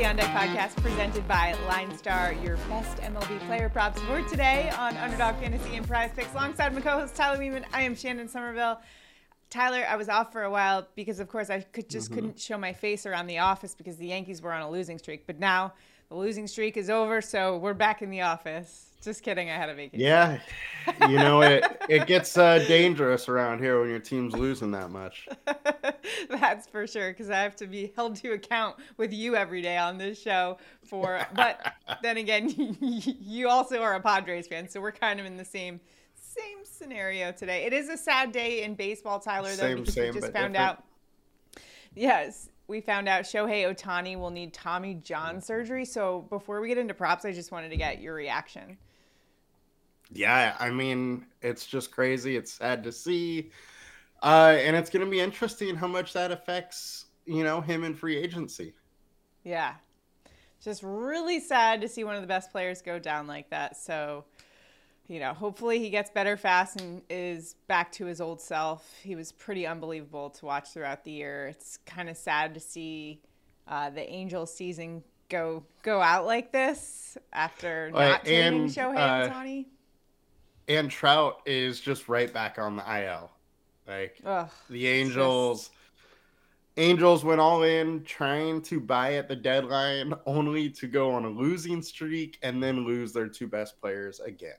On Deck podcast presented by Line Star, your best MLB player props for today on Underdog Fantasy and Prize Picks. Alongside my co-host Tyler Weeman, I am Shannon Somerville. Tyler, I was off for a while because, of course, I couldn't show my face around the office because the Yankees were on a losing streak. But now the losing streak is over, so we're back in the office. Just kidding, I had a vacation. Yeah, you know, it gets dangerous around here when your team's losing that much. That's for sure, because I have to be held to account with you every day on this show but then again, you also are a Padres fan, so we're kind of in the same scenario today. It is a sad day in baseball, Tyler, though, because we just found out. Yes, we found out Shohei Ohtani will need Tommy John surgery. So before we get into props, I just wanted to get your reaction. Yeah, I mean, it's just crazy. It's sad to see. And it's going to be interesting how much that affects, him in free agency. Yeah. Just really sad to see one of the best players go down like that. So, hopefully he gets better fast and is back to his old self. He was pretty unbelievable to watch throughout the year. It's kind of sad to see the Angels season go out like this after not trading Shohei Ohtani. And Trout is just right back on the IL. The Angels went all in trying to buy at the deadline only to go on a losing streak and then lose their two best players again.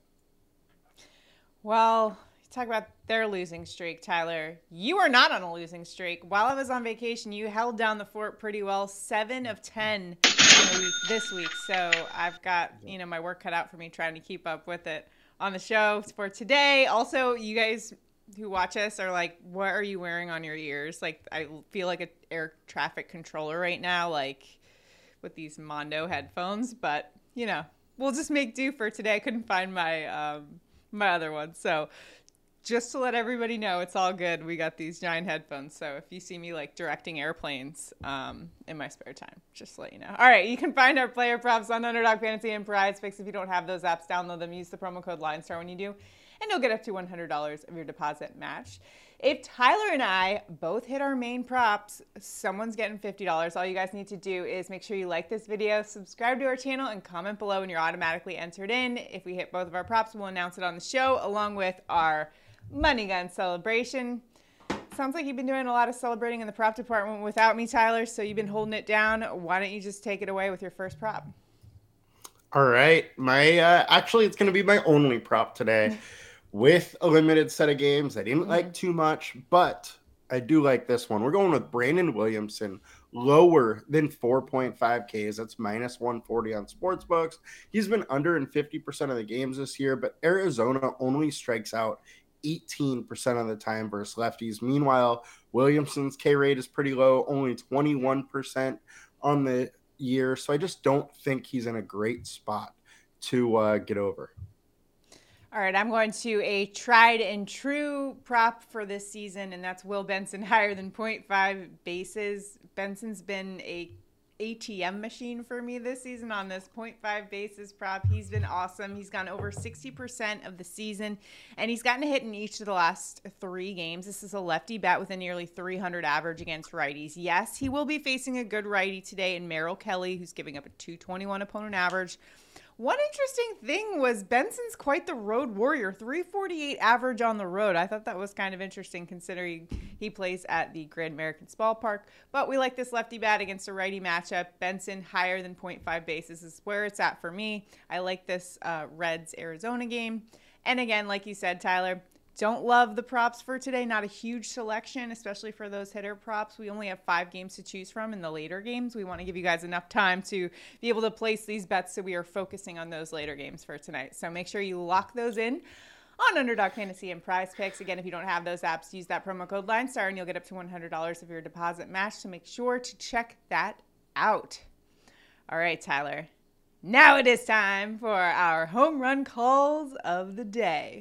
Well, talk about their losing streak, Tyler. You are not on a losing streak. While I was on vacation, you held down the fort pretty well, 7 of 10 this week. So I've got, my work cut out for me trying to keep up with it on the show for today. Also, you guys who watch us are like, what are you wearing on your ears? Like, I feel like an air traffic controller right now, like with these Mondo headphones. But, we'll just make do for today. I couldn't find my my other one. So just to let everybody know, it's all good. We got these giant headphones. So if you see me like directing airplanes in my spare time, just to let you know. All right, you can find our player props on Underdog Fantasy and Prize Picks. If you don't have those apps, download them. Use the promo code LineStar when you do, and you'll get up to $100 of your deposit matched. If Tyler and I both hit our main props, someone's getting $50. All you guys need to do is make sure you like this video, subscribe to our channel, and comment below, and you're automatically entered in. If we hit both of our props, we'll announce it on the show, along with our Money Gun celebration. Sounds like you've been doing a lot of celebrating in the prop department without me, Tyler, so you've been holding it down. Why don't you just take it away with your first prop? All right. Actually, it's going to be my only prop today. With a limited set of games I didn't like too much, but I do like this one. We're going with Brandon Williamson, lower than 4.5 Ks. That's minus 140 on sportsbooks. He's been under in 50% of the games this year, but Arizona only strikes out 18% of the time versus lefties. Meanwhile, Williamson's K rate is pretty low, only 21% on the year. So I just don't think he's in a great spot to get over. All right, I'm going to a tried and true prop for this season, and that's Will Benson higher than 0.5 bases. Benson's been a ATM machine for me this season on this 0.5 bases prop. He's been awesome. He's gone over 60% of the season, and he's gotten a hit in each of the last 3 games. This is a lefty bat with a nearly 300 average against righties. Yes, he will be facing a good righty today in Merrill Kelly, who's giving up a 221 opponent average. One interesting thing was Benson's quite the road warrior, 348 average on the road. I thought that was kind of interesting considering he plays at the Grand American Ballpark. But we like this lefty bat against a righty matchup. Benson higher than 0.5 bases is where it's at for me. I like this Reds-Arizona game. And again, like you said, Tyler, don't love the props for today. Not a huge selection, especially for those hitter props. We only have 5 games to choose from in the later games. We want to give you guys enough time to be able to place these bets, so we are focusing on those later games for tonight. So make sure you lock those in on Underdog Fantasy and Prize Picks. Again, if you don't have those apps, use that promo code LineStar and you'll get up to $100 of your deposit match. So make sure to check that out. All right, Tyler. Now it is time for our home run calls of the day.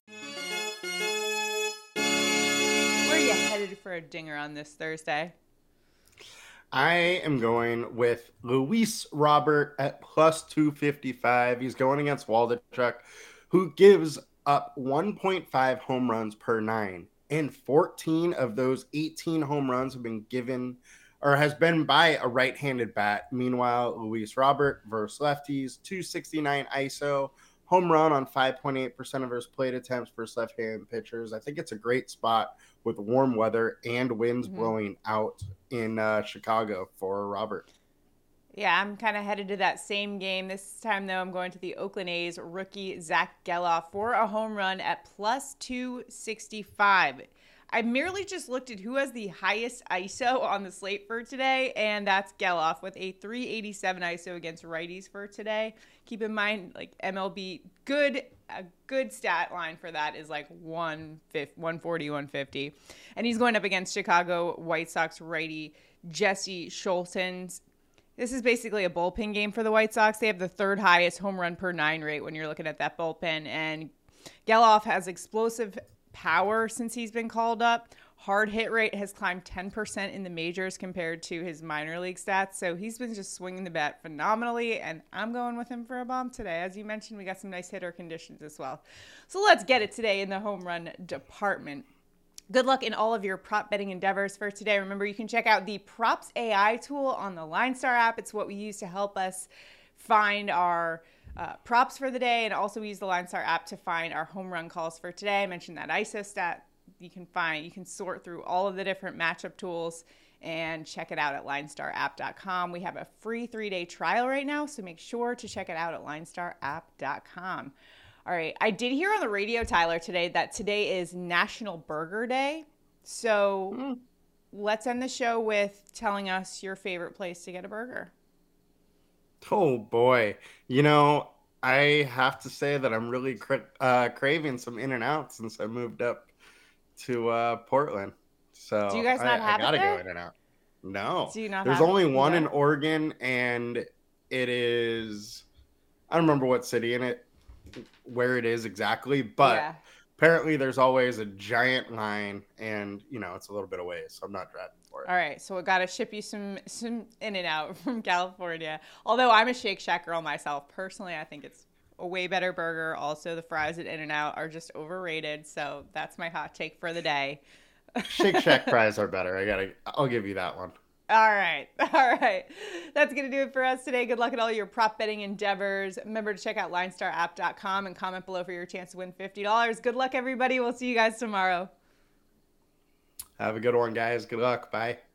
Where are you headed for a dinger on this Thursday? I am going with Luis Robert at plus 255. He's going against Waldichuk, who gives up 1.5 home runs per 9. And 14 of those 18 home runs have been or has been by a right-handed bat. Meanwhile, Luis Robert versus lefties, 269 ISO, home run on 5.8% of his plate attempts versus left-handed pitchers. I think it's a great spot with warm weather and winds blowing out in Chicago for Robert. Yeah, I'm kind of headed to that same game. This time, though, I'm going to the Oakland A's rookie Zach Geloff for a home run at plus 265. I merely just looked at who has the highest ISO on the slate for today, and that's Geloff with a 387 ISO against righties for today. Keep in mind, like MLB, a good stat line for that is like 140, 150. And he's going up against Chicago White Sox righty Jesse Scholtens. This is basically a bullpen game for the White Sox. They have the third highest home run per nine rate when you're looking at that bullpen. And Geloff has explosive power since he's been called up. Hard hit rate has climbed 10% in the majors compared to his minor league stats. So he's been just swinging the bat phenomenally. And I'm going with him for a bomb today. As you mentioned, we got some nice hitter conditions as well. So let's get it today in the home run department. Good luck in all of your prop betting endeavors for today. Remember, you can check out the Props AI tool on the LineStar app. It's what we use to help us find our props for the day, and also we use the LineStar app to find our home run calls for today. I mentioned that ISO stat. You can sort through all of the different matchup tools and check it out at linestarapp.com. We have a free 3-day trial right now, so make sure to check it out at linestarapp.com. All right. I did hear on the radio, Tyler, today that today is National Burger Day. So let's end the show with telling us your favorite place to get a burger. Oh, boy. I have to say that I'm really craving some In-N-Out since I moved up to Portland. So do you guys not have I gotta it there? go In-N-Out. No. Do you not There's have only it? one in Oregon, and it is... I don't remember what city where it is exactly, but apparently there's always a giant line, and it's a little bit away, so I'm not driving for it. All right, so we got to ship you some In-N-Out from California. Although I'm a Shake Shack girl myself, personally, I think it's a way better burger. Also, the fries at In-N-Out are just overrated, so that's my hot take for the day. Shake Shack fries are better. I'll give you that one. All right. That's going to do it for us today. Good luck at all your prop betting endeavors. Remember to check out linestarapp.com and comment below for your chance to win $50. Good luck, everybody. We'll see you guys tomorrow. Have a good one, guys. Good luck. Bye.